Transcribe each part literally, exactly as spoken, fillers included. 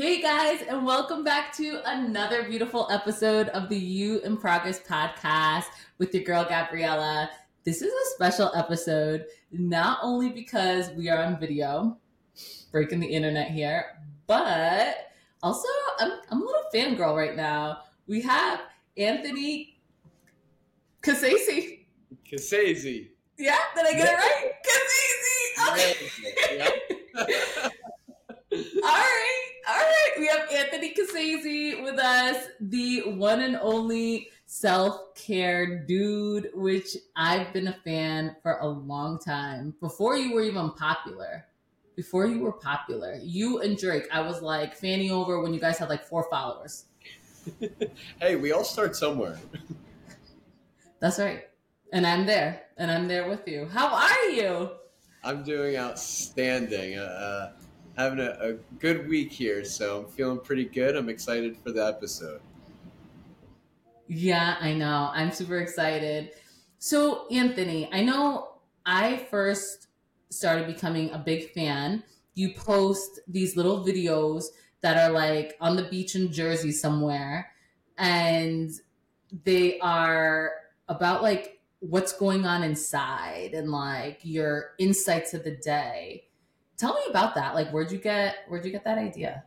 Hey guys, and welcome back to another beautiful episode of the You in Progress podcast with your girl Gabriella. This is a special episode, not only because we are on video, breaking the internet here, but also I'm, I'm a little fangirl right now. We have Anthony Cassese. Cassese. Yeah, did I get it right? Cassese. Okay. Yeah. All right, all right. We have Anthony Cassese with us, the one and only self-care dude, which I've been a fan for a long time. Before you were even popular. Before you were popular. You and Drake, I was like fanning over when you guys had like four followers. Hey, we all start somewhere. That's right. And I'm there. And I'm there with you. How are you? I'm doing outstanding. Uh, having a, a good week here, so I'm feeling pretty good. I'm excited for the episode. Yeah, I know. I'm super excited. So, Anthony, I know I first started becoming a big fan. You post these little videos that are like on the beach in Jersey somewhere, and they are about like what's going on inside and like your insights of the day. Tell me about that. Like, where'd you get where'd you get that idea?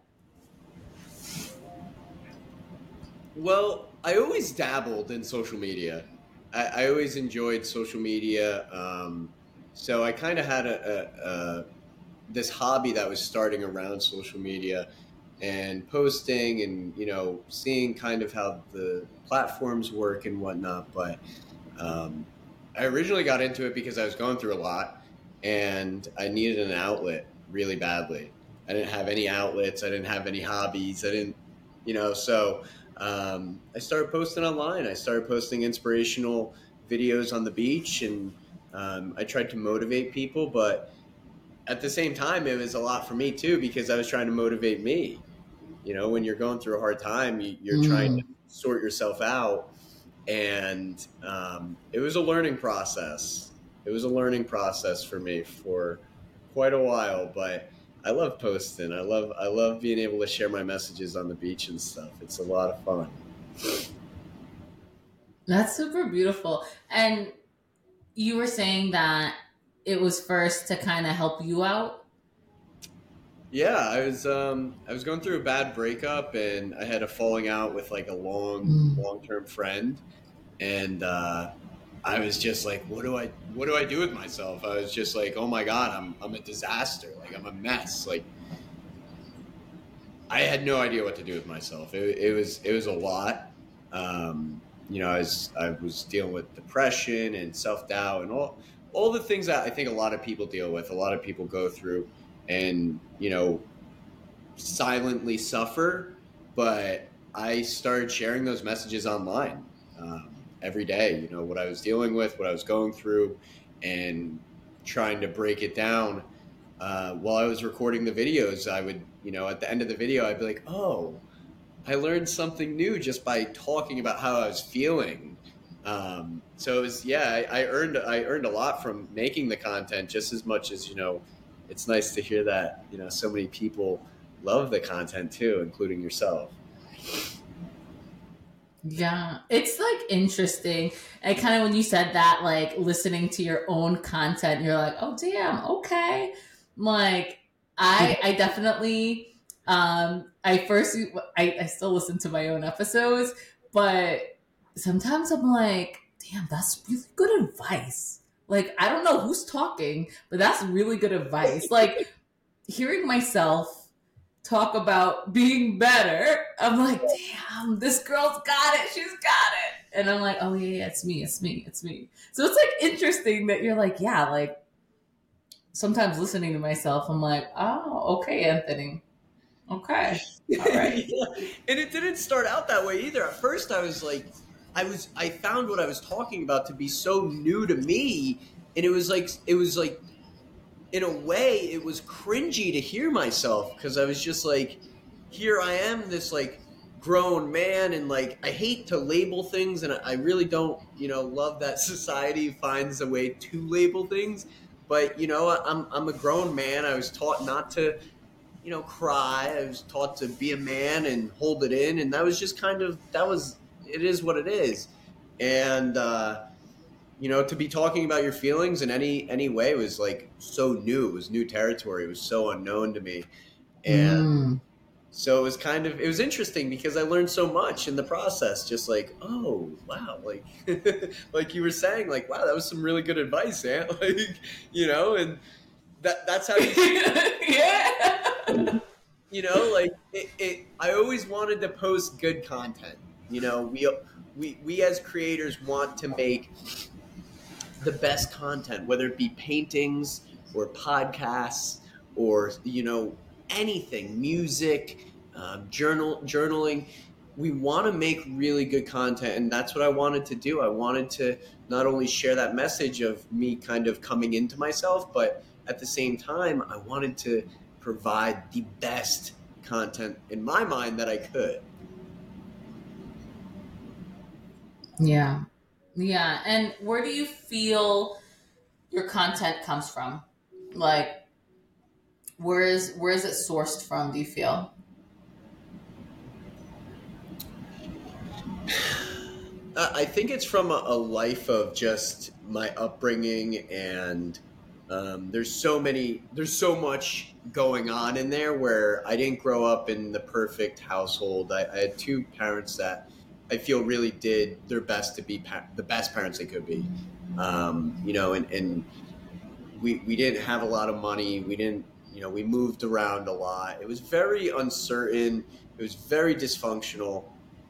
Well, I always dabbled in social media. I, I always enjoyed social media. Um, so I kind of had a, a, a this hobby that was starting around social media and posting and, you know, seeing kind of how the platforms work and whatnot. But um, I originally got into it because I was going through a lot and I needed an outlet really badly. I didn't have any outlets. I didn't have any hobbies. I didn't, you know, so um, I started posting online. I started posting inspirational videos on the beach, and um, I tried to motivate people, but at the same time, it was a lot for me too, because I was trying to motivate me. You know, when you're going through a hard time, you, you're mm. trying to sort yourself out. And um, it was a learning process. It was a learning process for me for quite a while, but I love posting. I love I love being able to share my messages on the beach and stuff. It's a lot of fun. That's super beautiful. And you were saying that it was first to kind of help you out? Yeah, I was um, I was going through a bad breakup, and I had a falling out with like a long, mm. long-term friend. And uh, I was just like, what do I, what do I do with myself? I was just like, oh my God, I'm, I'm a disaster. Like I'm a mess. Like I had no idea what to do with myself. It, it was, it was a lot. Um, you know, I was, I was dealing with depression and self-doubt and all, all the things that I think a lot of people deal with, a lot of people go through and, you know, silently suffer. But I started sharing those messages online. Um, every day, you know, what I was dealing with, what I was going through, and trying to break it down. Uh, while I was recording the videos, I would, you know, at the end of the video, I'd be like, oh, I learned something new just by talking about how I was feeling. Um, so it was, yeah, I, I earned, I earned a lot from making the content, just as much as, you know, it's nice to hear that, you know, so many people love the content too, including yourself. Yeah, it's like interesting. And kind of when you said that, like listening to your own content, you're like, oh damn, okay. Like I, I definitely, um, I first, I, I still listen to my own episodes, but sometimes I'm like, damn, that's really good advice. Like, I don't know who's talking, but that's really good advice. Like hearing myself talk about being better, I'm like, damn, this girl's got it. She's got it. And I'm like, oh yeah, yeah, it's me, it's me, it's me. So it's like interesting that you're like, yeah, like sometimes listening to myself, I'm like, oh, okay, Anthony. Okay. All right. Yeah. And it didn't start out that way either. At first I was like, I was, I found what I was talking about to be so new to me. And it was like, it was like, in a way, it was cringy to hear myself, because I was just like, here I am, this like grown man, and like I hate to label things, and I really don't, you know, love that society finds a way to label things. But you know, I'm I'm a grown man. I was taught not to you know, cry. I was taught to be a man and hold it in, and that was just kind of that was it is what it is. And uh, you know, to be talking about your feelings in any any way was like so new. It was new territory. It was so unknown to me, and Mm. so it was kind of it was interesting because I learned so much in the process. Just like, oh wow, like like you were saying, like wow, that was some really good advice, Aunt. Like, you know, and that that's how you Yeah. you know, like it, it. I always wanted to post good content. You know, we we we as creators want to make the best content, whether it be paintings or podcasts or you know anything, music, um, journal journaling. We want to make really good content, and that's what I wanted to do. I wanted to not only share that message of me kind of coming into myself, but at the same time, I wanted to provide the best content in my mind that I could. Yeah. Yeah. And where do you feel your content comes from? Like, where is where is it sourced from, do you feel? Uh, I think it's from a, a life of just my upbringing, and um, there's so many, there's so much going on in there where I didn't grow up in the perfect household. I, I had two parents that I feel really did their best to be pa- the best parents they could be. Um, you know, and, and we we didn't have a lot of money. We didn't, you know, we moved around a lot. It was very uncertain. It was very dysfunctional.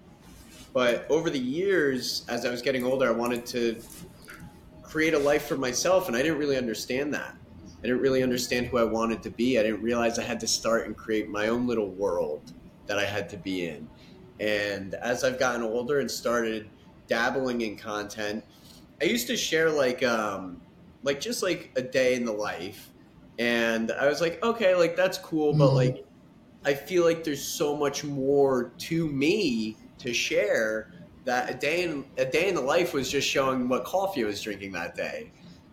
But over the years, as I was getting older, I wanted to create a life for myself, and I didn't really understand that. I didn't really understand who I wanted to be. I didn't realize I had to start and create my own little world that I had to be in. And as I've gotten older and started dabbling in content, I used to share like um like just like a day in the life. And I was like, okay, like that's cool, but Mm. like I feel like there's so much more to me to share that a day in a day in the life was just showing what coffee I was drinking that day.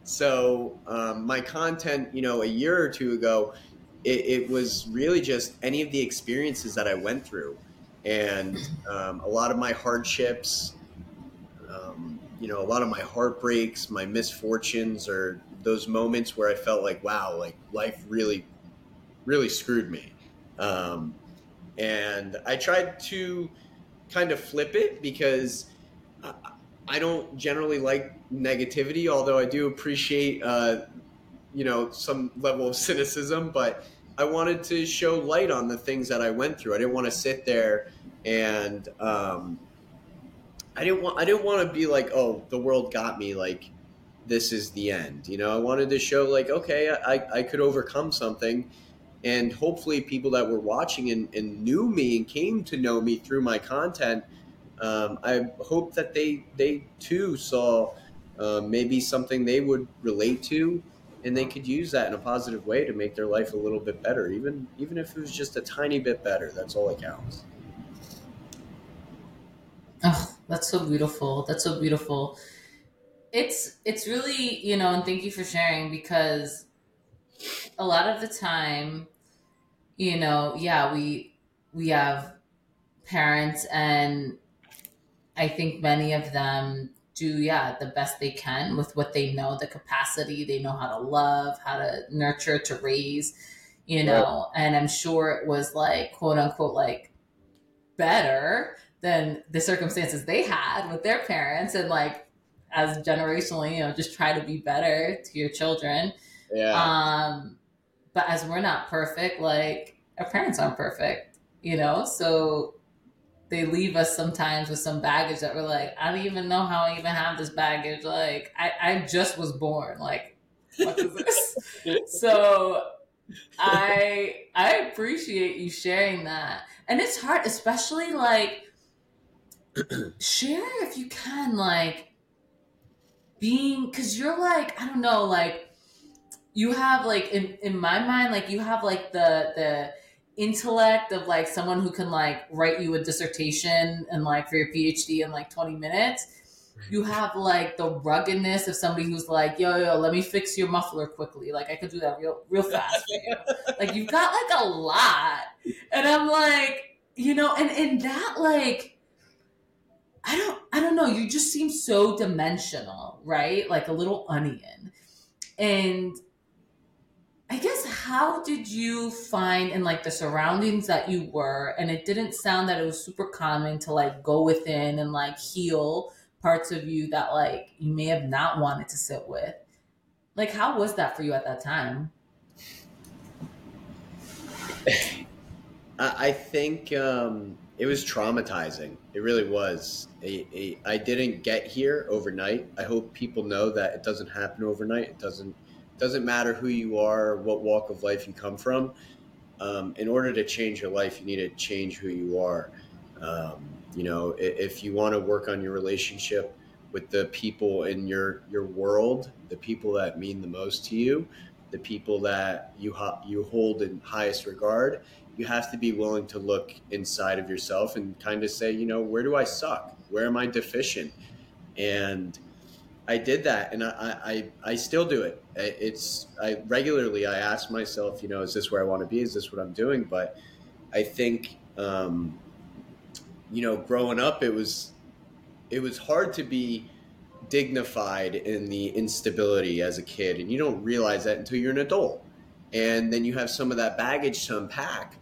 So um, my content, you know, a year or two ago, it, it was really just any of the experiences that I went through, and um, a lot of my hardships, um, you know, a lot of my heartbreaks, my misfortunes, or those moments where I felt like, wow, like life really, really screwed me. Um, and I tried to kind of flip it because I, I don't generally like negativity, although I do appreciate, uh, you know, some level of cynicism. But I wanted to show light on the things that I went through. I didn't want to sit there and um, I didn't want I didn't want to be like, oh, the world got me. Like this is the end. You know, I wanted to show like, okay, I, I could overcome something, and hopefully people that were watching and, and knew me and came to know me through my content, um, I hope that they they too saw uh, maybe something they would relate to, and they could use that in a positive way to make their life a little bit better, even even if it was just a tiny bit better. That's all that counts. Oh, that's so beautiful. That's so beautiful. It's it's really, you know, and thank you for sharing because a lot of the time, you know, yeah, we we have parents and I think many of them do, yeah, the best they can with what they know, the capacity, they know how to love, how to nurture, to raise, you Right. know, and I'm sure it was like, quote unquote, like better than the circumstances they had with their parents. And like, as generationally, you know, just try to be better to your children. Yeah. Um, but as we're not perfect, like our parents aren't perfect, you know, so they leave us sometimes with some baggage that we're like, I don't even know how I even have this baggage. Like, I, I just was born. Like, what is this? So I I appreciate you sharing that. And it's hard, especially like share if you can, like being because you're like, I don't know, like you have like in, in my mind, like you have like the the intellect of like someone who can like write you a dissertation and like for your PhD in like twenty minutes. You have like the ruggedness of somebody who's like, yo, yo, let me fix your muffler quickly. Like I could do that real, real fast for you. Like you've got like a lot. And I'm like, you know, and, and that like, I don't, I don't know. You just seem so dimensional, right? Like a little onion. And I guess how did you find in like the surroundings that you were, and it didn't sound that it was super common to like go within and like heal parts of you that like you may have not wanted to sit with. Like how was that for you at that time? I think um, it was traumatizing. It really was. I, I, I didn't get here overnight. I hope people know that it doesn't happen overnight. It doesn't doesn't matter who you are, what walk of life you come from. Um, in order to change your life, you need to change who you are. Um, you know, if, if you want to work on your relationship with the people in your your world, the people that mean the most to you, the people that you ha- you hold in highest regard, you have to be willing to look inside of yourself and kind of say, you know, where do I suck? Where am I deficient? And I did that, and I, I, I still do it. It's I regularly I ask myself, you know, is this where I want to be? Is this what I'm doing? But I think, um, you know, growing up, it was it was hard to be dignified in the instability as a kid, and you don't realize that until you're an adult, and then you have some of that baggage to unpack.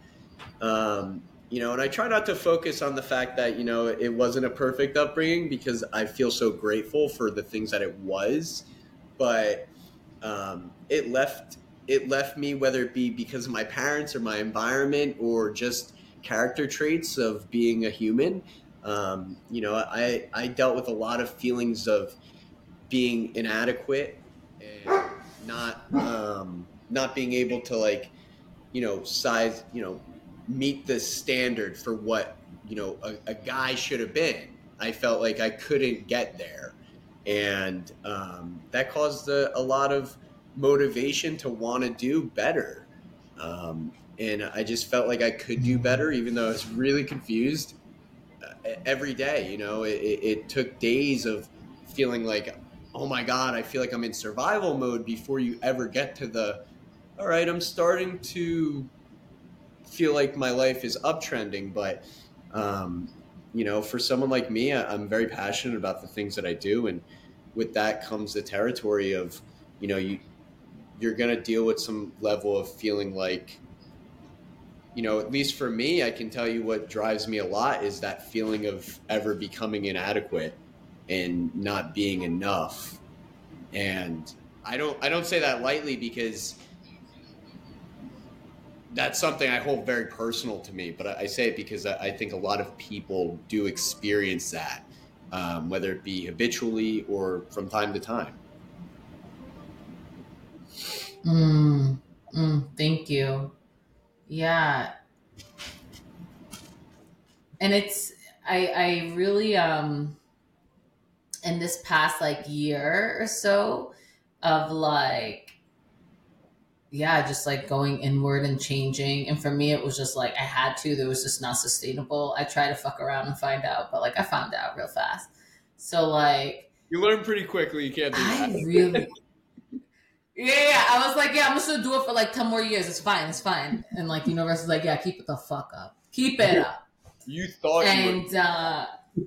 Um, you know, and I try not to focus on the fact that, you know, it wasn't a perfect upbringing because I feel so grateful for the things that it was, but um, it left it left me, whether it be because of my parents or my environment or just character traits of being a human. Um, you know, I, I dealt with a lot of feelings of being inadequate and not um, not being able to like, you know, size, you know, meet the standard for what, you know, a, a guy should have been. I felt like I couldn't get there. And um, that caused a, a lot of motivation to want to do better. Um, and I just felt like I could do better, even though I was really confused uh, every day. You know, it, it took days of feeling like, oh my God, I feel like I'm in survival mode before you ever get to the, all right, I'm starting to feel like my life is uptrending. But, um, you know, for someone like me, I, I'm very passionate about the things that I do. And with that comes the territory of, you know, you, you're going to deal with some level of feeling like, you know, at least for me, I can tell you what drives me a lot is that feeling of ever becoming inadequate and not being enough. And I don't, I don't say that lightly because that's something I hold very personal to me, but I say it because I think a lot of people do experience that, um, whether it be habitually or from time to time. Mm, mm, thank you. Yeah. And it's, I, I really, um, in this past like year or so of like, yeah, just like going inward and changing. And for me, it was just like I had to. There was just not sustainable. I tried to fuck around and find out, but like I found out real fast. So like you learn pretty quickly. You can't do I that. really, yeah, yeah. I was like, yeah, I'm just gonna do it for like ten more years. It's fine. It's fine. And like the universe is like, yeah, keep it the fuck up. Keep it up. You thought, and you were... uh,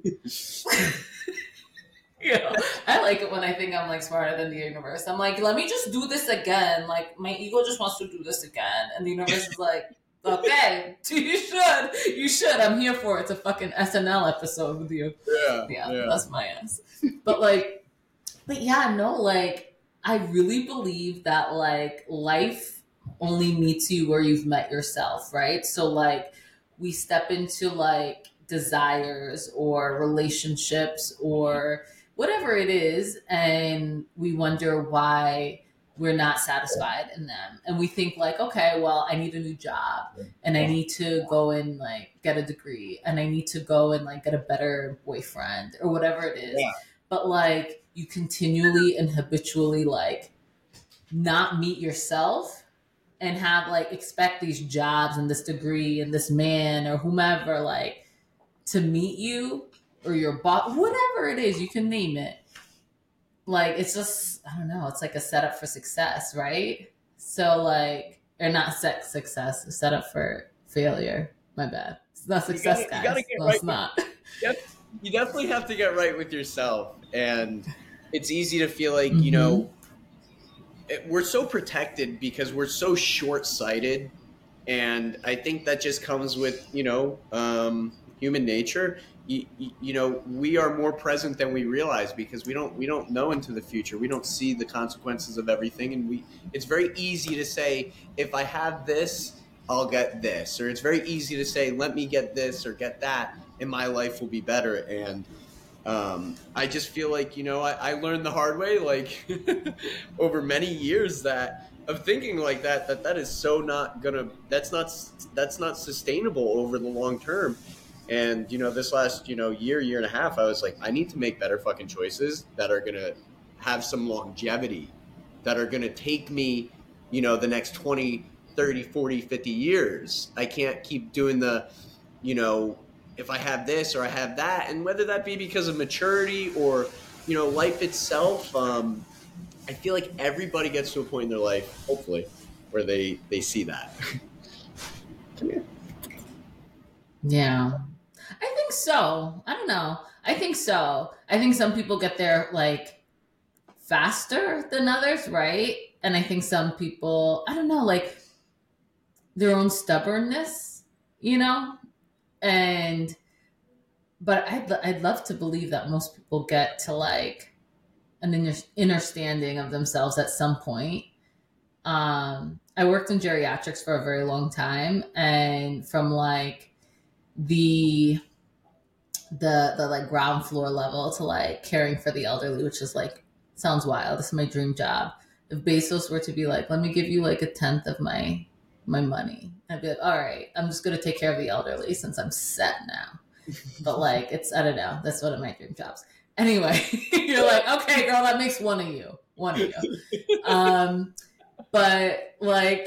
yeah, I like it when I think I'm like smarter than the universe. I'm like, let me just do this again. Like my ego just wants to do this again, and the universe is like, okay, you should, you should. I'm here for it. It's a fucking S N L episode with you. Yeah, yeah, yeah. That's my ass. But like, but yeah, no, like I really believe that like life only meets you where you've met yourself, right? So like we step into like desires or relationships or whatever it is, and we wonder why we're not satisfied in them. And we think like, okay, well, I need a new job and I need to go and like get a degree and I need to go and like get a better boyfriend or whatever it is. Yeah. But like you continually and habitually like not meet yourself and have like expect these jobs and this degree and this man or whomever like to meet you. or your boss, whatever it is, you can name it. Like, it's just, I don't know, it's like a setup for success, right? So like, or not sex success, a setup for failure. My bad. It's not success, you gotta, guys. you gotta get No, right it's not. With, you definitely have to get right with yourself. And it's easy to feel like, Mm-hmm. you know, it, we're so protected because we're so short-sighted. And I think that just comes with, you know, um, human nature. You, you, you know, we are more present than we realize because we don't we don't know into the future. We don't see the consequences of everything, and we it's very easy to say, if I have this, I'll get this, or it's very easy to say, let me get this or get that, and my life will be better. And um, I just feel like, you know, I, I learned the hard way, like over many years that of thinking like that, that that is so not gonna, that's not, that's not sustainable over the long term. And, you know, this last, you know, year, year and a half, I was like, I need to make better fucking choices that are going to have some longevity, that are going to take me, you know, the next twenty, thirty, forty, fifty years. I can't keep doing the, you know, if I have this or I have that. And whether that be because of maturity or, you know, life itself, um, I feel like everybody gets to a point in their life, hopefully, where they, they see that. Come here. Yeah. I think so. I don't know. I think so. I think some people get there like faster than others, right? And I think some people, I don't know, like their own stubbornness, you know? And, but I'd, I'd love to believe that most people get to like an inner, understanding of themselves at some point. Um, I worked in geriatrics for a very long time, and from like the the the like ground floor level to like caring for the elderly, which is like sounds wild. This is my dream job. If Bezos were to be like, let me give you like a tenth of my my money, I'd be like, all right, I'm just gonna take care of the elderly since I'm set now. But like, it's, I don't know, that's one of my dream jobs. Anyway, you're like, okay, girl, that makes one of you, one of you. Um, but like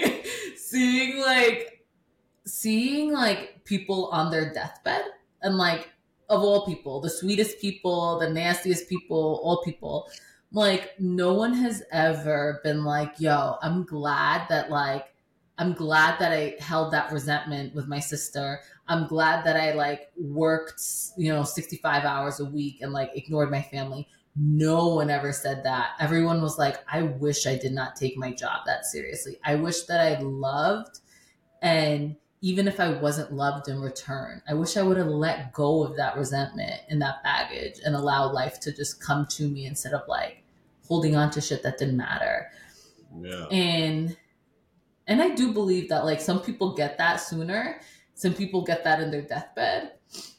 seeing like seeing like people on their deathbed, and like, of all people, the sweetest people, the nastiest people, all people, like no one has ever been like, yo, I'm glad that like I'm glad that I held that resentment with my sister. I'm glad that I like worked, you know, sixty-five hours a week and like ignored my family. No one ever said that. Everyone was like, I wish I did not take my job that seriously. I wish that I loved, and even if I wasn't loved in return, I wish I would have let go of that resentment and that baggage and allow life to just come to me instead of like holding on to shit that didn't matter. Yeah. And and I do believe that like some people get that sooner. Some people get that in their deathbed.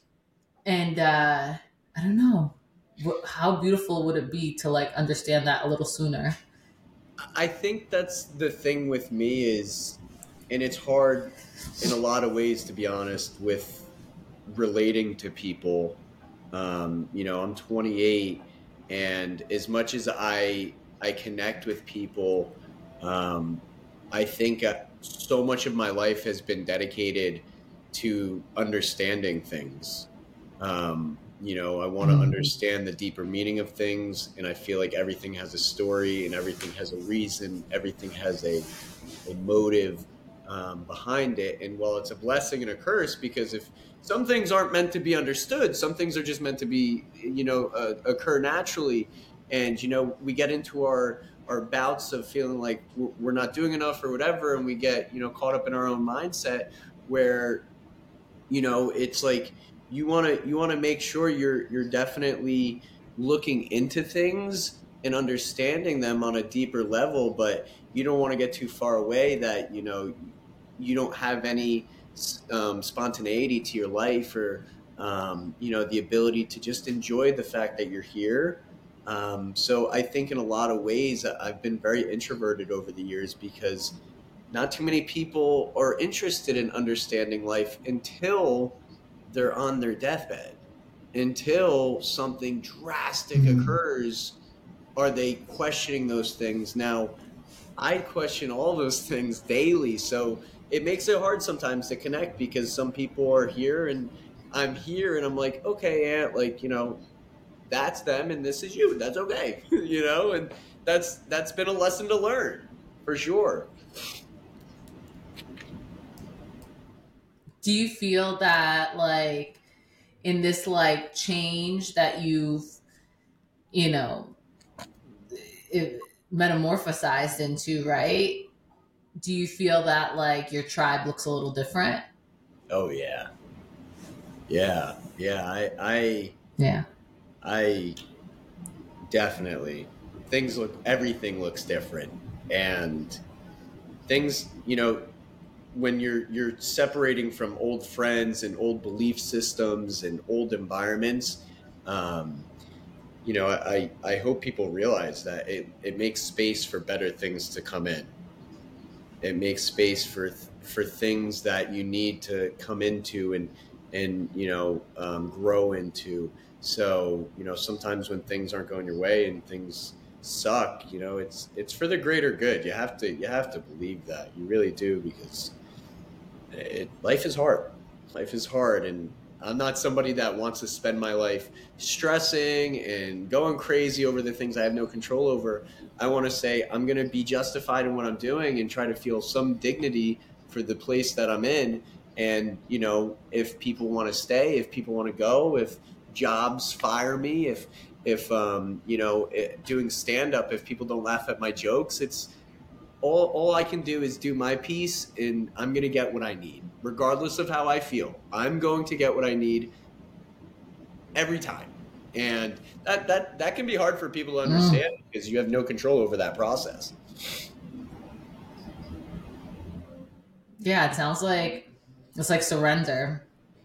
And uh, I don't know. How beautiful would it be to like understand that a little sooner? I think that's the thing with me is, and it's hard in a lot of ways, to be honest, with relating to people. Um, you know, I'm twenty-eight, and as much as I I connect with people, um, I think so much of my life has been dedicated to understanding things. Um, you know, I want to Mm. understand the deeper meaning of things, and I feel like everything has a story, and everything has a reason, everything has a, a motive um, behind it. And while it's a blessing and a curse, because if some things aren't meant to be understood, some things are just meant to be, you know, uh, occur naturally. And, you know, we get into our, our bouts of feeling like we're not doing enough or whatever, and we get, you know, caught up in our own mindset where, you know, it's like, you want to you want to make sure you're you're definitely looking into things and understanding them on a deeper level, but you don't want to get too far away that, you know, you don't have any um, spontaneity to your life, or um, you know, the ability to just enjoy the fact that you're here. Um, so I think in a lot of ways I've been very introverted over the years, because not too many people are interested in understanding life until they're on their deathbed. Until something drastic Mm. occurs, are they questioning those things. Now, I question all those things daily, so it makes it hard sometimes to connect, because some people are here and I'm here and I'm like, okay, Aunt, like, you know, that's them and this is you. That's okay. You know, and that's that's been a lesson to learn for sure. Do you feel that like in this like change that you've, you know, it, metamorphosized into, right? Do you feel that like your tribe looks a little different? Oh yeah. Yeah. Yeah. I I Yeah. I definitely things look everything looks different. And things, you know, when you're you're separating from old friends and old belief systems and old environments, um, you know, I, I hope people realize that it, it makes space for better things to come in. It makes space for for things that you need to come into and and you know um, grow into. So you know sometimes when things aren't going your way and things suck, you know it's it's for the greater good. You have to you have to believe that, you really do, because it, life is hard. Life is hard, and I'm not somebody that wants to spend my life stressing and going crazy over the things I have no control over. I want to say I'm going to be justified in what I'm doing and try to feel some dignity for the place that I'm in. And, you know, if people want to stay, if people want to go, if jobs fire me, if, if, um, you know, it, doing stand up, if people don't laugh at my jokes, it's, all, all I can do is do my piece, and I'm going to get what I need, regardless of how I feel. I'm going to get what I need every time. And that, that, that can be hard for people to understand Mm. because you have no control over that process. Yeah, it sounds like it's like surrender.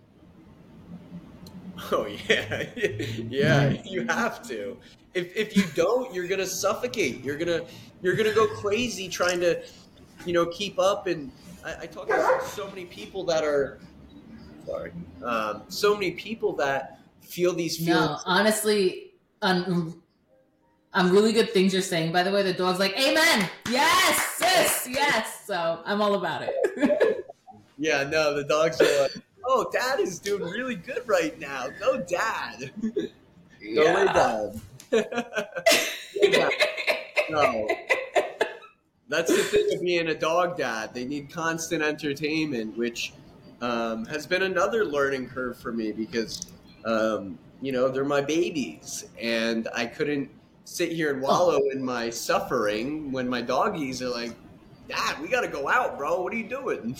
Oh yeah. Yeah, you have to. If, if you don't, you're going to suffocate. You're going to, you're going to go crazy trying to, you know, keep up. And I, I talk to so many people that are, sorry, um, so many people that feel these feelings. No, honestly, um, um, really good things you're saying. By the way, the dog's like, "Amen, yes, sis, yes." So I'm all about it. Yeah, no, the dogs are like, "Oh, Dad is doing really good right now. Go, Dad. Go lay down." Lay down. No, that's the thing of being a dog dad. They need constant entertainment, which um, has been another learning curve for me because, um, you know, they're my babies. And I couldn't sit here and wallow Oh. in my suffering when my doggies are like, "Dad, we got to go out, bro. What are you doing?"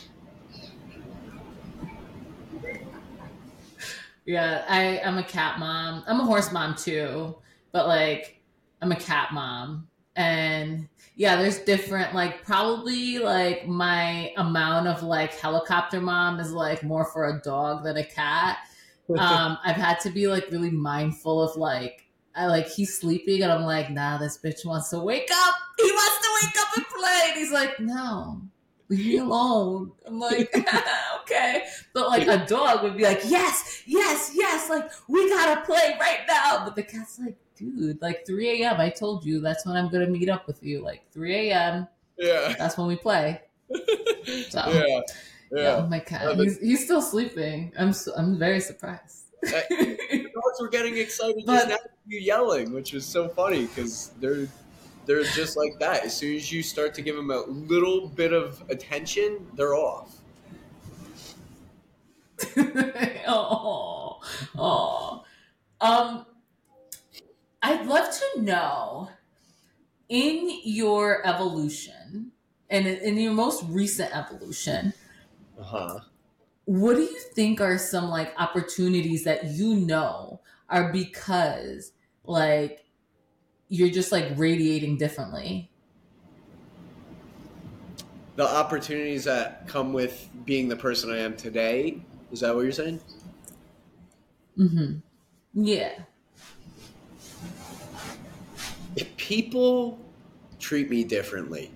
Yeah, I, I'm a cat mom. I'm a horse mom too, but like I'm a cat mom. And yeah, there's different, like probably like my amount of like helicopter mom is like more for a dog than a cat. Um, I've had to be like really mindful of like, I like he's sleeping and I'm like, nah, this bitch wants to wake up. He wants to wake up and play. And he's like, no, leave me alone. I'm like, okay. But like a dog would be like, yes, yes, yes, like we gotta play right now. But the cat's like, dude, like three a.m. I told you that's when I'm gonna meet up with you. Like three a.m. Yeah. That's when we play. So Yeah. yeah, Yeah. my cat, Oh, the, he's he's still sleeping. I'm so, I'm very surprised. uh, the dogs were getting excited But- just now with you yelling, which was so funny because they're they're just like that. As soon as you start to give them a little bit of attention, they're off. oh, oh. Um, I'd love to know in your evolution and in your most recent evolution, Uh-huh. what do you think are some like opportunities that you know are because like you're just like radiating differently? The opportunities that come with being the person I am today, is that what you're saying? Mm-hmm. Yeah. If people treat me differently,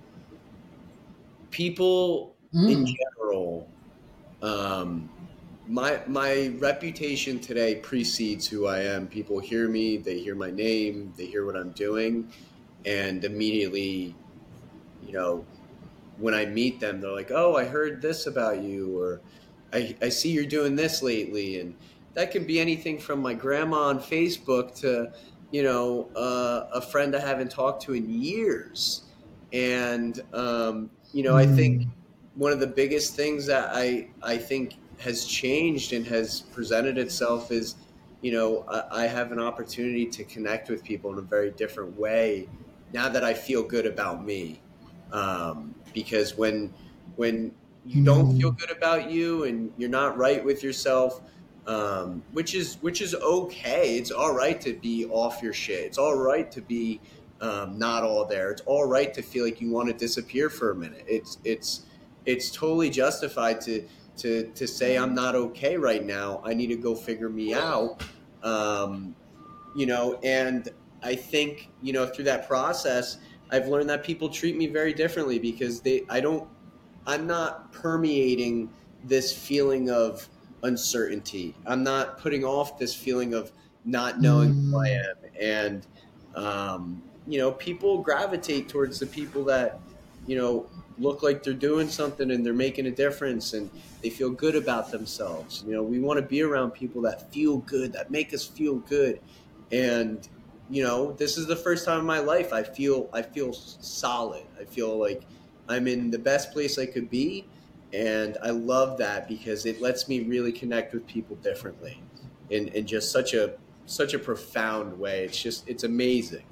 people in Mm. general, um, my my reputation today precedes who I am. People hear me, they hear my name, they hear what I'm doing, and immediately, you know, when I meet them, they're like, "Oh, I heard this about you," or I, I see you're doing this lately. And that can be anything from my grandma on Facebook to, you know, uh, a friend I haven't talked to in years. And, um, you know, I think Mm. one of the biggest things that I, I think has changed and has presented itself is, you know, I, I have an opportunity to connect with people in a very different way now that I feel good about me. Um, because when, when you don't feel Mm. good about you and you're not right with yourself, um, which is which is okay. It's all right to be off your shit. It's all right to be um, not all there. It's all right to feel like you want to disappear for a minute. It's it's it's totally justified to to to say I'm not okay right now. I need to go figure me out. Um, you know, and I think, you know, through that process, I've learned that people treat me very differently because they I don't I'm not permeating this feeling of uncertainty. I'm not putting off this feeling of not knowing who I Mm. am. And, um, you know, people gravitate towards the people that, you know, look like they're doing something and they're making a difference and they feel good about themselves. You know, we want to be around people that feel good, that make us feel good. And, you know, this is the first time in my life I feel I feel solid. I feel like I'm in the best place I could be. And I love that because it lets me really connect with people differently in, in just such a such a profound way. It's just it's amazing.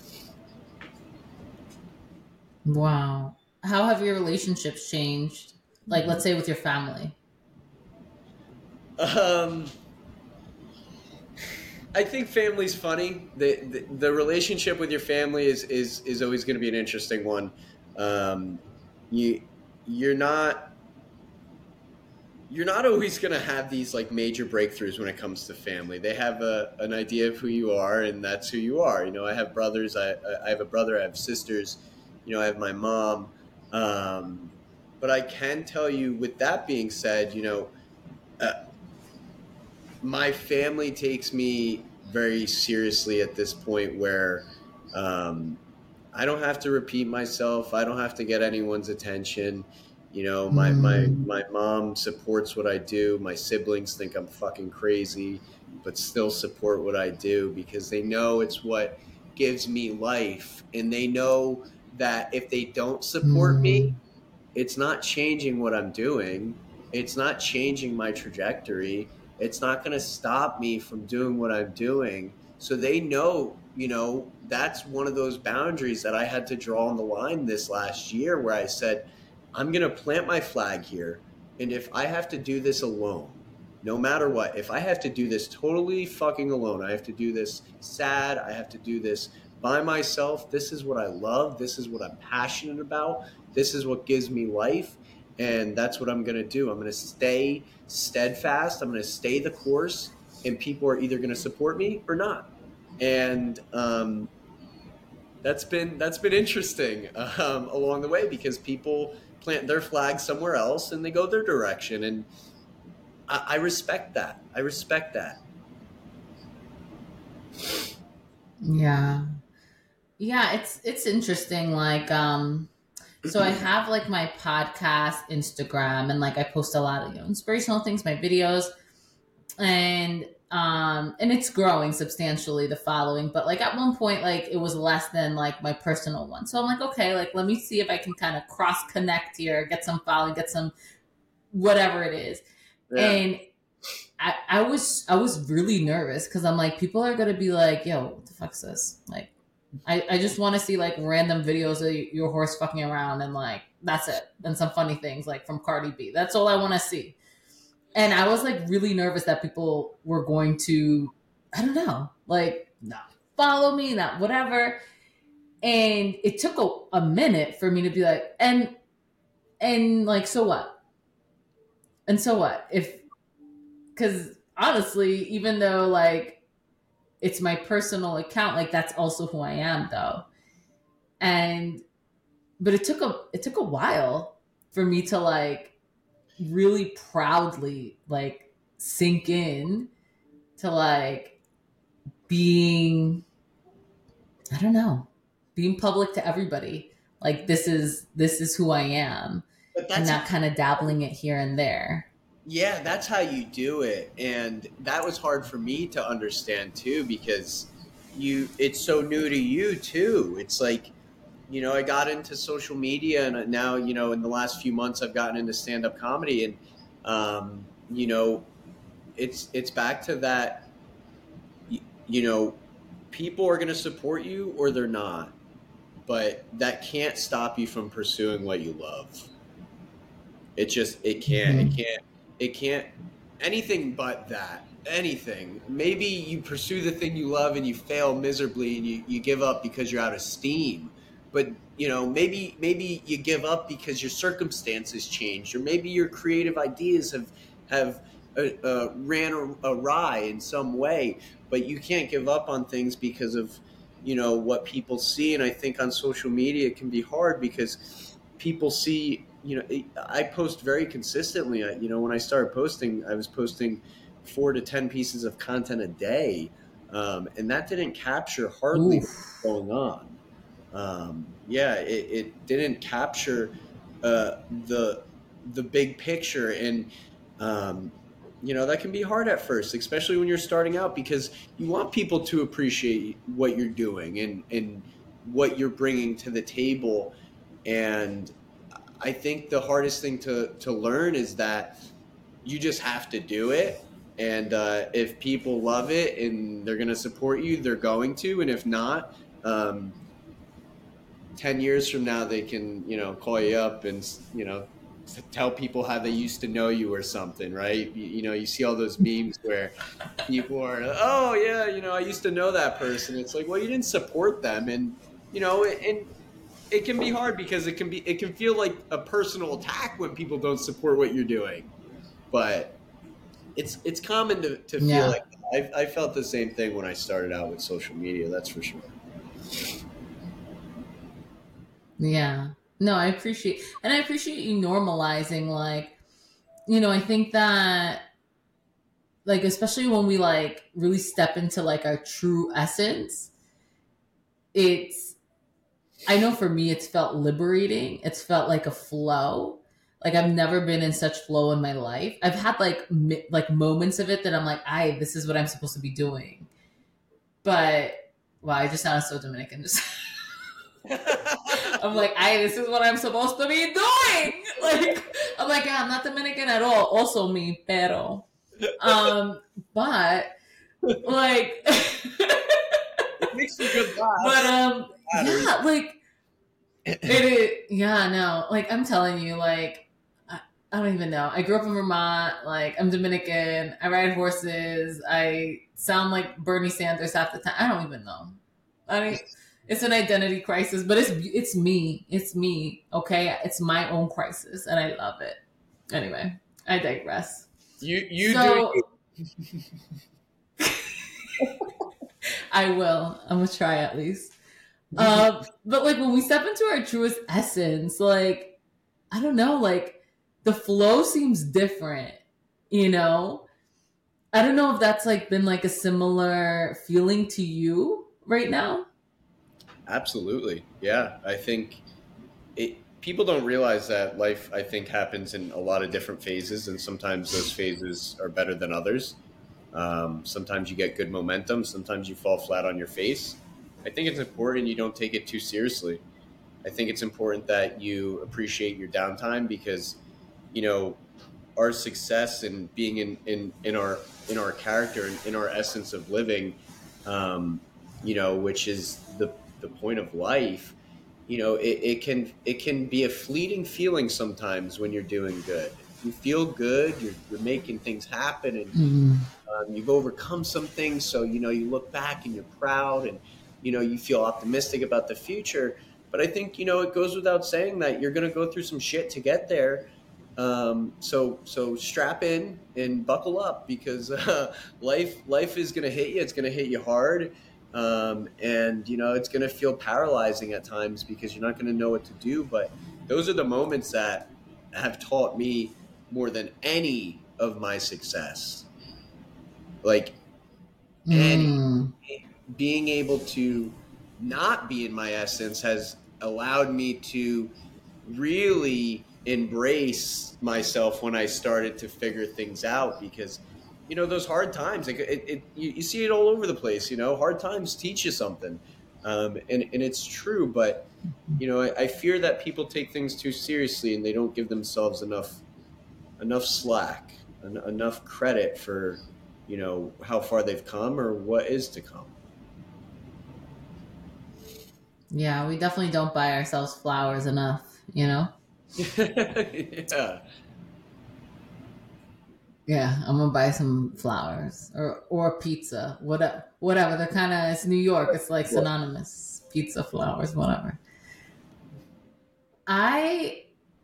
Wow. How have your relationships changed? Like, let's say with your family. Um, I think family's funny. The, the the relationship with your family is is is always going to be an interesting one. Um, you you're not you're not always going to have these like major breakthroughs when it comes to family. They have a, an idea of who you are, and that's who you are. You know, I have brothers. I, I have a brother. I have sisters. You know, I have my mom. Um, but I can tell you, with that being said, you know, uh, my family takes me very seriously at this point where um, I don't have to repeat myself. I don't have to get anyone's attention. You know, my, my, Mm. my mom supports what I do. My siblings think I'm fucking crazy, but still support what I do because they know it's what gives me life. And they know that if they don't support me, Mm. it's not changing what I'm doing. It's not changing my trajectory. It's not going to stop me from doing what I'm doing. So they know, you know, that's one of those boundaries that I had to draw on the line this last year where I said, I'm going to plant my flag here. And if I have to do this alone, no matter what, if I have to do this totally fucking alone, I have to do this sad, I have to do this by myself. This is what I love. This is what I'm passionate about. This is what gives me life. And that's what I'm going to do. I'm going to stay steadfast. I'm going to stay the course. And people are either going to support me or not. And um, that's been that's been interesting um, along the way because people plant their flag somewhere else and they go their direction. And I, I respect that. I respect that. Yeah. Yeah, it's it's interesting. Like, um, so I have like my podcast, Instagram, and like I post a lot of you know inspirational things, my videos, and um, and it's growing substantially the following. But like at one point, like it was less than like my personal one. So I'm like, okay, like let me see if I can kind of cross connect here, get some following, get some whatever it is, Yeah. and. I, I was I was really nervous because I'm like people are gonna be like yo what the fuck's this like I, I just want to see like random videos of your horse fucking around and like that's it and some funny things like from Cardi B. That's all I want to see. And I was like really nervous that people were going to I don't know like not follow me, not whatever. And it took a, a minute for me to be like and and like so what? And so what if because honestly, even though like it's my personal account, like that's also who I am though. And but it took a it took a while for me to like really proudly like sink in to like being I don't know, being public to everybody. Like this is this is who I am But and that's not kind of dabbling it here and there. Yeah, that's how you do it. And that was hard for me to understand too, because you it's so new to you too. It's like, you know, I got into social media, and now, you know, in the last few months I've gotten into stand-up comedy, and um, you know, it's it's back to that, y- you know, people are going to support you or they're not, but that can't stop you from pursuing what you love. It just it can't it Mhm. can't it can't anything but that. Anything. Maybe you pursue the thing you love and you fail miserably and you, you give up because you're out of steam. But you know, maybe maybe you give up because your circumstances changed, or maybe your creative ideas have have uh, uh, ran awry in some way. But you can't give up on things because of, you know, what people see. And I think on social media it can be hard because people see, you know, I post very consistently. I, you know, when I started posting, I was posting four to ten pieces of content a day, um, and that didn't capture hardly what's Oof. going on. Um, yeah, it, it didn't capture uh, the the big picture, and um, you know, that can be hard at first, especially when you're starting out, because you want people to appreciate what you're doing and and what you're bringing to the table. And I think the hardest thing to to learn is that you just have to do it. And uh, if people love it and they're going to support you, they're going to. And if not, um, ten years from now, they can, you know, call you up and, you know, tell people how they used to know you or something, right? You, you know, you see all those memes where people are, oh, yeah, you know, I used to know that person. It's like, well, you didn't support them. And, you know, and it can be hard because it can be it can feel like a personal attack when people don't support what you're doing. But it's it's common to, to feel Yeah. like that. I, I felt the same thing when I started out with social media. That's for sure. Yeah. No, I appreciate, and I appreciate you normalizing, like, you know, I think that, like, especially when we like really step into like our true essence, it's, I know for me, it's felt liberating. It's felt like a flow. Like I've never been in such flow in my life. I've had like mi- like moments of it that I'm like, I, this is what I'm supposed to be doing. But wow, I just sounded so Dominican. Just I'm like, I, this is what I'm supposed to be doing. Like I'm like, yeah, I'm not Dominican at all. Also me, pero. Um, but like, It makes for good but laughs. um, Matters. yeah, like it is, yeah, no, like I'm telling you, like I, I don't even know. I grew up in Vermont. Like I'm Dominican. I ride horses. I sound like Bernie Sanders half the time. I don't even know. I mean, it's an identity crisis, but it's it's me. It's me. Okay, it's my own crisis, and I love it. Anyway, I digress. You you do you. So I will. I'm gonna try at least. Um, but like when we step into our truest essence, like I don't know, like the flow seems different, you know? I don't know if that's like been like a similar feeling to you right now. Absolutely. Yeah. I think it people don't realize that life, I think, happens in a lot of different phases, and sometimes those phases are better than others. Um, sometimes you get good momentum, sometimes you fall flat on your face. I think it's important you don't take it too seriously. I think it's important that you appreciate your downtime, because, you know, our success and being in, in, in our in our character and in our essence of living, um, you know, which is the the point of life. You know, it, it can it can be a fleeting feeling sometimes when you're doing good. You feel good, you're, you're making things happen, and Mm. um, you've overcome some things. So, you know, you look back and you're proud, and, you know, you feel optimistic about the future. But I think, you know, it goes without saying that you're going to go through some shit to get there. Um, so, so strap in and buckle up, because uh, life, life is going to hit you. It's going to hit you hard. Um, and, you know, it's going to feel paralyzing at times because you're not going to know what to do. But those are the moments that have taught me more than any of my success. Like, and Mm. being able to not be in my essence has allowed me to really embrace myself when I started to figure things out, because you know those hard times, like it, it you, you see it all over the place. You know, hard times teach you something, um, and and it's true. But you know, I, I fear that people take things too seriously and they don't give themselves enough enough slack, en- enough credit for you know how far they've come or what is to come. Yeah, we definitely don't buy ourselves flowers enough, you know? Yeah. Yeah, I'm gonna buy some flowers or or pizza, whatever. Whatever. They're kind of it's New York. It's like synonymous. Pizza, flowers, whatever. I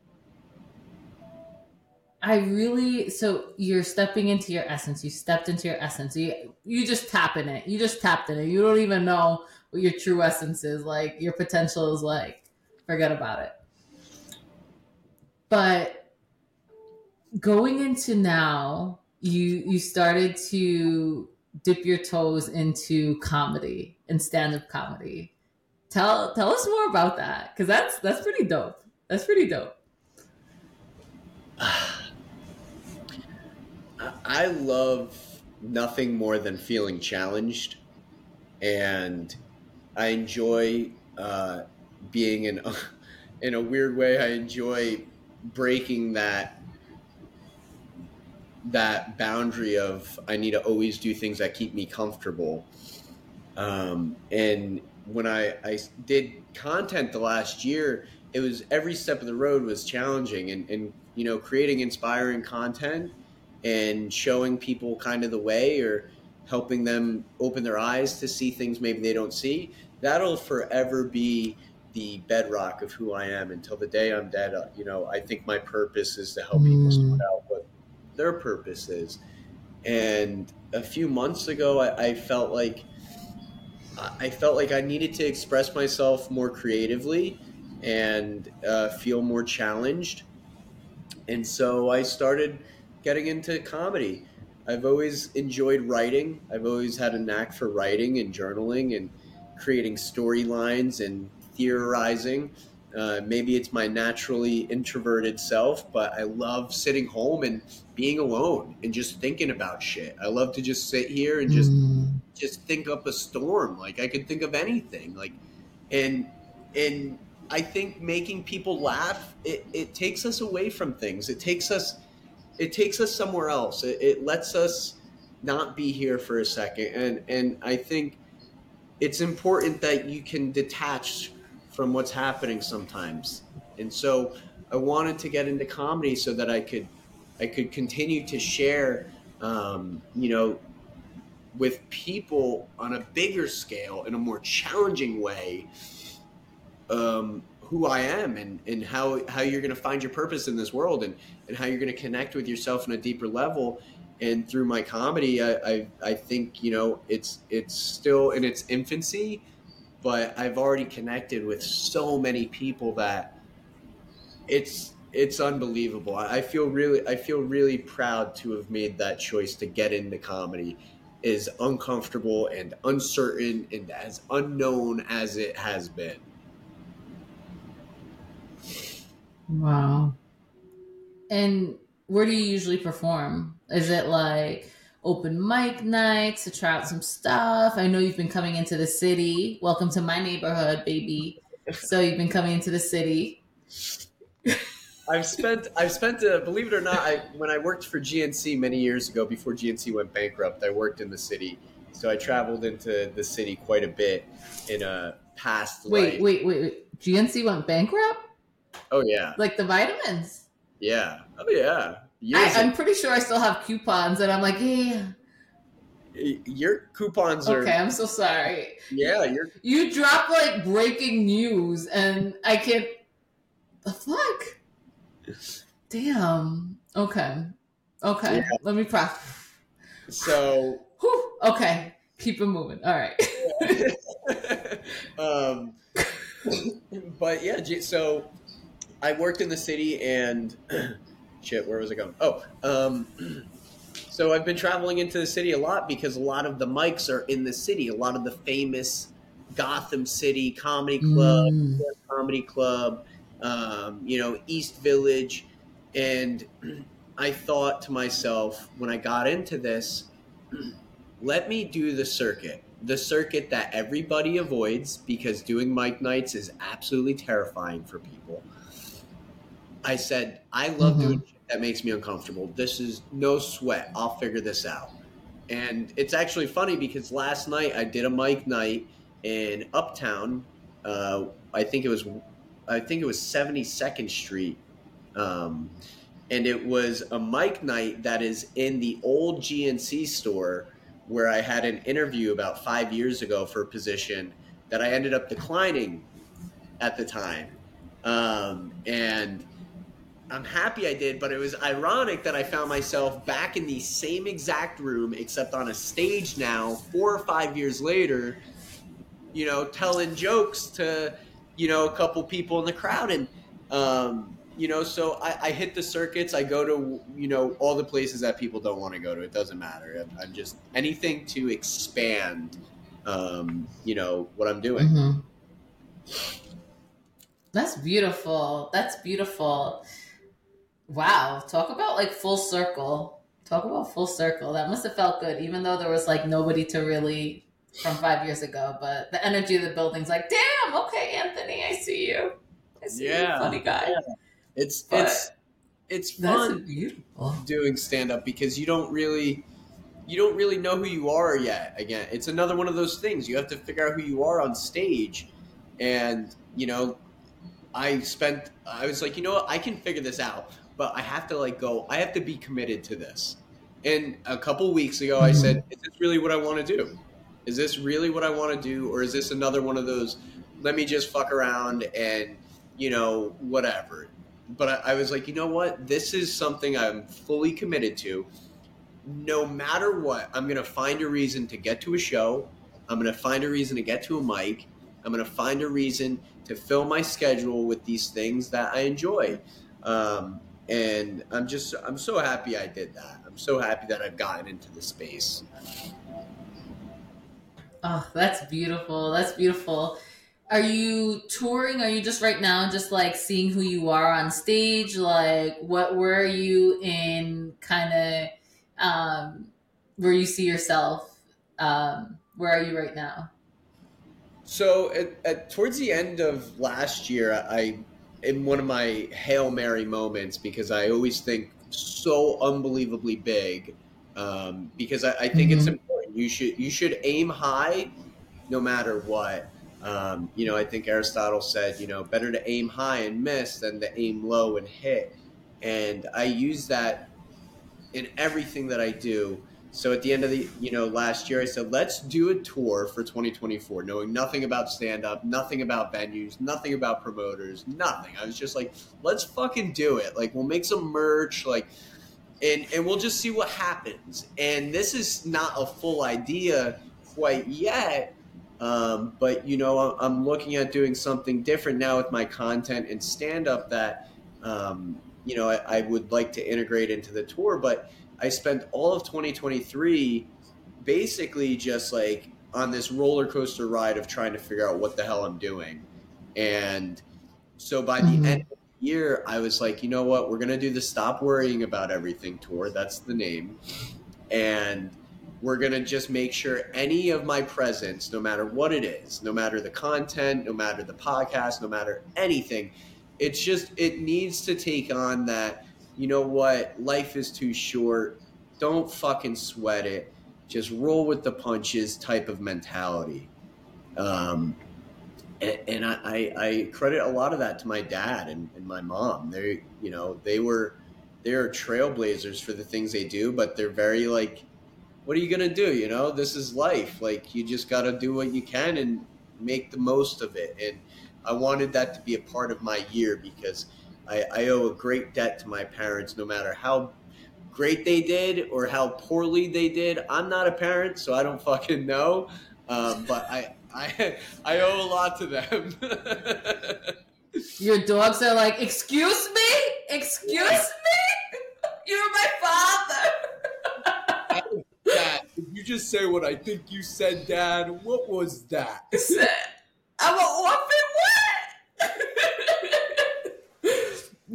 I really so you're stepping into your essence. You stepped into your essence. You you just tap in it. You just tapped in it. You don't even know what your true essence is. Like your potential is like forget about it. But going into now, you you started to dip your toes into comedy and stand-up comedy. Tell tell us more about that, because that's that's pretty dope. That's pretty dope. I love nothing more than feeling challenged, and I enjoy uh, being in in a weird way. I enjoy breaking that that boundary of I need to always do things that keep me comfortable. Um, and when I, I did content the last year, it was every step of the road was challenging, and, and you know creating inspiring content and showing people kind of the way, or helping them open their eyes to see things maybe they don't see. That'll forever be the bedrock of who I am until the day I'm dead. Uh, you know, I think my purpose is to help people sort out what their purpose is. And a few months ago, I, I felt like I felt like I needed to express myself more creatively and uh, feel more challenged. And so I started getting into comedy. I've always enjoyed writing. I've always had a knack for writing and journaling and creating storylines and theorizing. Uh, maybe it's my naturally introverted self, but I love sitting home and being alone and just thinking about shit. I love to just sit here and just Mm. just think up a storm. Like I could think of anything. Like, and and I think making people laugh, it, it takes us away from things. It takes us it takes us somewhere else. It, it lets us not be here for a second. And and I think it's important that you can detach from what's happening sometimes. And so I wanted to get into comedy so that I could I could continue to share um, you know, with people on a bigger scale in a more challenging way, um, who I am, and, and how, how you're going to find your purpose in this world, and, and how you're going to connect with yourself on a deeper level. And through my comedy, I, I, I think, you know, it's, it's still in its infancy, but I've already connected with so many people that it's, it's unbelievable. I feel really, I feel really proud to have made that choice to get into comedy, as uncomfortable and uncertain and as unknown as it has been. Wow. And where do you usually perform? Is it like open mic nights to try out some stuff? I know you've been coming into the city. Welcome to my neighborhood, baby. So you've been coming into the city. I've spent, I've spent, uh, believe it or not, I, when I worked for G N C many years ago, before G N C went bankrupt, I worked in the city. So I traveled into the city quite a bit in a past Wait, life. wait, wait, wait. G N C went bankrupt? Oh, yeah. Like the vitamins? Yeah. Oh, yeah. I, I'm pretty sure I still have coupons, and I'm like, yeah. Your coupons are... Okay, I'm so sorry. Yeah, you're... You drop, like, breaking news, and I can't... The fuck? Damn. Okay. Okay. Yeah. Let me press. So. Whew. Okay. Keep it moving. All right. um, but yeah, so I worked in the city, and shit, where was I going? Oh, um, so I've been traveling into the city a lot because a lot of the mics are in the city. A lot of the famous Gotham City Comedy Club, mm. Comedy Club, um, you know, East Village. And I thought to myself when I got into this, let me do the circuit, the circuit that everybody avoids because doing mic nights is absolutely terrifying for people. I said, I love Mm-hmm. doing shit that makes me uncomfortable. This is no sweat. I'll figure this out. And it's actually funny because last night I did a mic night in Uptown. Uh, I think it was, I think it was seventy-second Street. Um, and it was a mic night that is in the old G N C store where I had an interview about five years ago for a position that I ended up declining at the time. Um, and I'm happy I did, but it was ironic that I found myself back in the same exact room, except on a stage now, four or five years later, you know, telling jokes to, you know, a couple people in the crowd. And, um, you know, so I, I hit the circuits. I go to, you know, all the places that people don't want to go to. It doesn't matter. I'm, I'm just anything to expand, um, you know, what I'm doing. Mm-hmm. That's beautiful. That's beautiful. Wow. Talk about like full circle. Talk about full circle. That must have felt good, even though there was like nobody to really from five years ago. But the energy of the building's like, damn, okay, Anthony, I see you. I see Yeah. you, funny guy. Yeah. It's But it's it's fun beautiful. doing stand up because you don't really you don't really know who you are yet. Again, it's another one of those things. You have to figure out who you are on stage. And, you know, I spent I was like, you know what, I can figure this out. But I have to like go, I have to be committed to this. And a couple weeks ago, I said, is this really what I want to do? Is this really what I want to do? Or is this another one of those, let me just fuck around and, you know, whatever. But I, I was like, you know what? This is something I'm fully committed to. No matter what, I'm going to find a reason to get to a show. I'm going to find a reason to get to a mic. I'm going to find a reason to fill my schedule with these things that I enjoy. Um, And I'm just, I'm so happy I did that. I'm so happy that I've gotten into the space. Oh, that's beautiful. That's beautiful. Are you touring? Are you just right now just like seeing who you are on stage? Like what, where are you in kind of, um, where you see yourself? Um, where are you right now? So at, at towards the end of last year, I, in one of my Hail Mary moments, because I always think so unbelievably big, um, because I, I think mm-hmm. it's important. You should you should aim high, no matter what. Um, you know, I think Aristotle said, you know, better to aim high and miss than to aim low and hit. And I use that in everything that I do. So at the end of the, you know, last year, I said, let's do a tour for twenty twenty-four, knowing nothing about stand-up, nothing about venues, nothing about promoters, nothing. I was just like, let's fucking do it. Like, we'll make some merch, like, and, and we'll just see what happens. And this is not a full idea quite yet, um, but, you know, I'm looking at doing something different now with my content and stand-up that, um, you know, I, I would like to integrate into the tour, but I spent all of twenty twenty-three basically just like on this roller coaster ride of trying to figure out what the hell I'm doing. And so by the mm-hmm. end of the year, I was like, you know what, we're going to do the Stop Worrying About Everything tour. That's the name. And we're going to just make sure any of my presence, no matter what it is, no matter the content, no matter the podcast, no matter anything, it's just, it needs to take on that, you know what, life is too short, don't fucking sweat it, just roll with the punches type of mentality. Um, and and I, I, I credit a lot of that to my dad and, and my mom. They, you know, they were, they are trailblazers for the things they do, but they're very like, what are you going to do? You know, this is life. Like, you just got to do what you can and make the most of it. And I wanted that to be a part of my year because I, I owe a great debt to my parents, no matter how great they did or how poorly they did. I'm not a parent, so I don't fucking know. Um, but I, I, I owe a lot to them. Your dogs are like, excuse me? Excuse me? You're my father. Dad, did you just say what I think you said, Dad? What was that? I'm an orphan? What?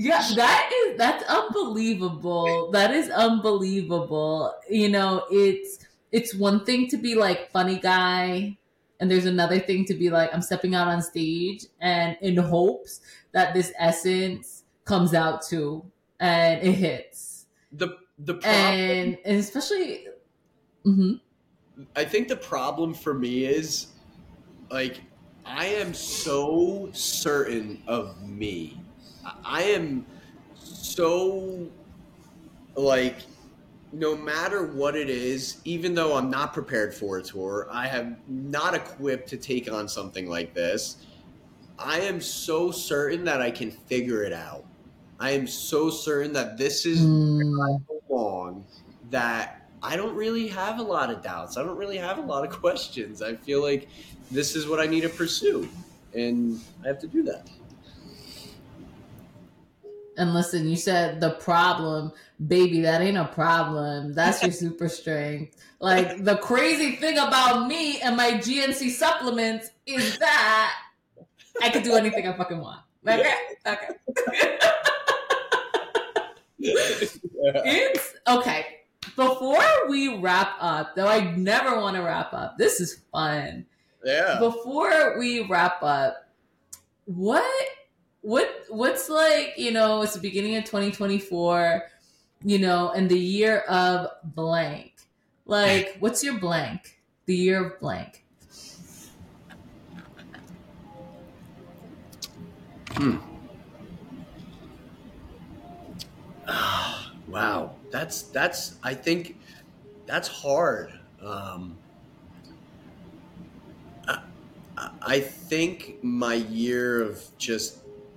Yeah, that is that's unbelievable. That is unbelievable. You know, it's it's one thing to be like funny guy, and there's another thing to be like I'm stepping out on stage and in hopes that this essence comes out too and it hits. The the problem, and, and especially mm-hmm. I think the problem for me is like I am so certain of me. I am so like no matter what it is, even though I'm not prepared for a tour, I am not equipped to take on something like this. I am so certain that I can figure it out. I am so certain that this is mm. where I belong, that I don't really have a lot of doubts. I don't really have a lot of questions. I feel like this is what I need to pursue, and I have to do that. And listen, you said the problem, baby, that ain't a problem. That's your super strength. Like, the crazy thing about me and my G N C supplements is that I could do anything I fucking want. Okay? Okay. It's, okay. Before we wrap up, though I never want to wrap up. This is fun. Yeah. Before we wrap up, what... What what's like, you know, it's the beginning of twenty twenty-four, you know, and the year of blank. Like, what's your blank? The year of blank. Hmm. Oh, wow. That's that's I think that's hard. Um I, I think my year of just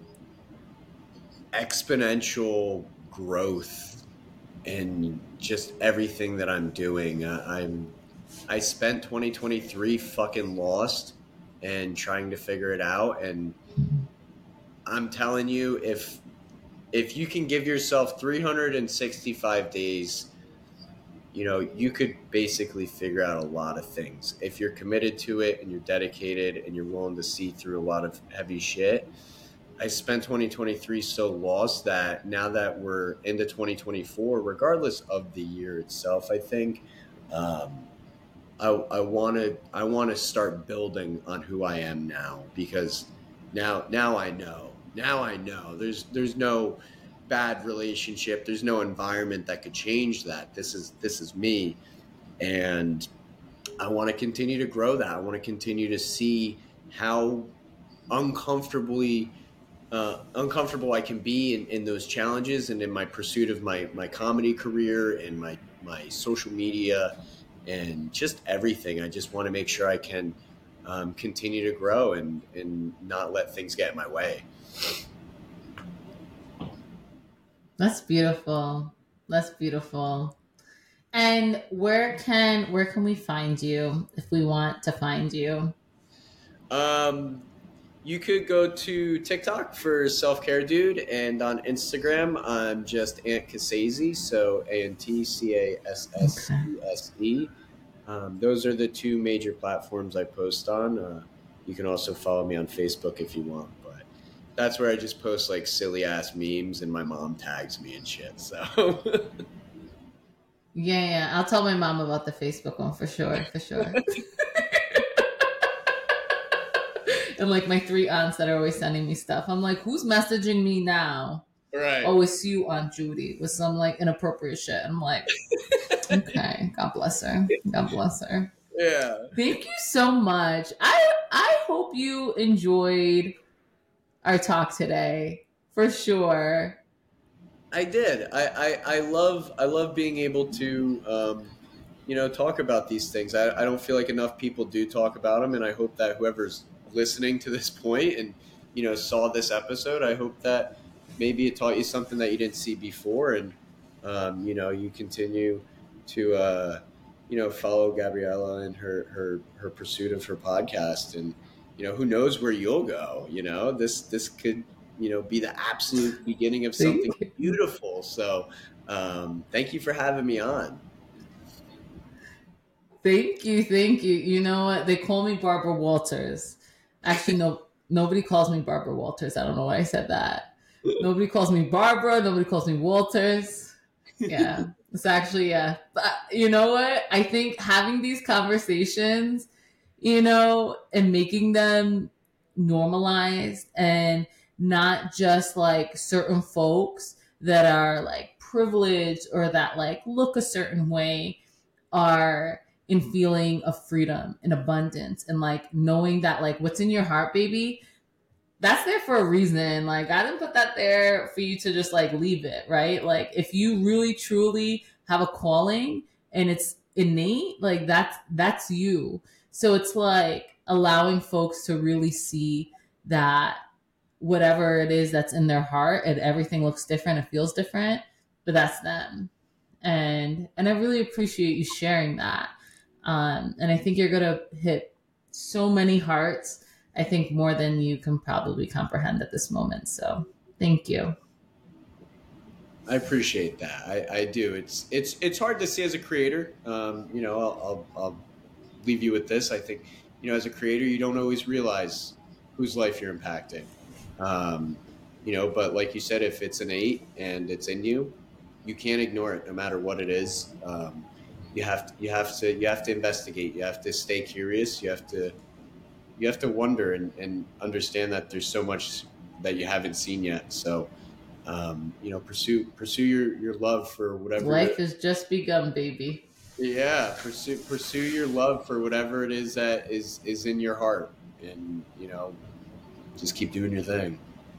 exponential growth and just everything that I'm doing. Uh, I'm I spent twenty twenty-three fucking lost and trying to figure it out, and I'm telling you, if if you can give yourself three hundred sixty-five days, you know, you could basically figure out a lot of things if you're committed to it and you're dedicated and you're willing to see through a lot of heavy shit. I spent twenty twenty-three so lost that now that we're into twenty twenty-four, regardless of the year itself, I think um, I, I want to I want to start building on who I am now, because now now I know now I know there's there's no bad relationship, there's no environment that could change that. This is this is me, and I want to continue to grow that. I want to continue to see how uncomfortably Uh, uncomfortable I can be in, in those challenges and in my pursuit of my, my comedy career and my, my social media and just everything. I just want to make sure I can um, continue to grow and, and not let things get in my way. That's beautiful. That's beautiful. And where can where can we find you if we want to find you? Um, You could go to TikTok for Self-Care Dude, and on Instagram, I'm just Ant Cassese, so A N T C A S S E S E. Um, those are the two major platforms I post on. Uh, you can also follow me on Facebook if you want, but that's where I just post like silly ass memes, and my mom tags me and shit. So yeah, yeah, I'll tell my mom about the Facebook one for sure, for sure. And like my three aunts that are always sending me stuff. I'm like, who's messaging me now? Right. Oh, it's you, Aunt Judy, with some like inappropriate shit. I'm like, okay, God bless her. God bless her. Yeah. Thank you so much. I I hope you enjoyed our talk today, for sure. I did. I, I, I love I love being able to um, you know, talk about these things. I, I don't feel like enough people do talk about them, and I hope that whoever's listening to this point and, you know, saw this episode, I hope that maybe it taught you something that you didn't see before, and um, you know, you continue to uh, you know, follow Gabriella and her her her pursuit of her podcast, and you know, who knows where you'll go. You know, this this could, you know, be the absolute beginning of something beautiful. So um, thank you for having me on. Thank you, thank you. You know what? They call me Barbara Walters. Actually, no, nobody calls me Barbara Walters. I don't know why I said that. Nobody calls me Barbara. Nobody calls me Walters. Yeah, it's actually, yeah. But you know what? I think having these conversations, you know, and making them normalized and not just like certain folks that are like privileged or that like look a certain way are in feeling of freedom and abundance and like knowing that like what's in your heart, baby, that's there for a reason. Like I didn't put that there for you to just like leave it, right? Like if you really truly have a calling and it's innate, like that's that's you. So it's like allowing folks to really see that whatever it is that's in their heart and everything looks different, it feels different, but that's them. And and I really appreciate you sharing that. Um, and I think you're gonna hit so many hearts. I think more than you can probably comprehend at this moment. So thank you. I appreciate that. I, I do. It's it's it's hard to see as a creator. Um, you know, I'll, I'll I'll leave you with this. I think, you know, as a creator, you don't always realize whose life you're impacting. Um, you know, but like you said, if it's innate and it's in you, you can't ignore it, no matter what it is. Um, you have to, you have to you have to investigate. You have to stay curious. You have to you have to wonder and, and understand that there's so much that you haven't seen yet. So, um, you know, pursue pursue your, your love for whatever. Life has just begun, baby. Yeah, pursue pursue your love for whatever it is that is is in your heart, and you know, just keep doing your thing.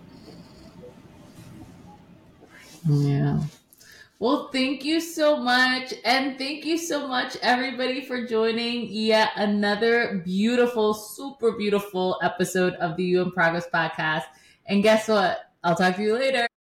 Yeah. Well, thank you so much. And thank you so much, everybody, for joining yet another beautiful, super beautiful episode of the You in Progress podcast. And guess what? I'll talk to you later.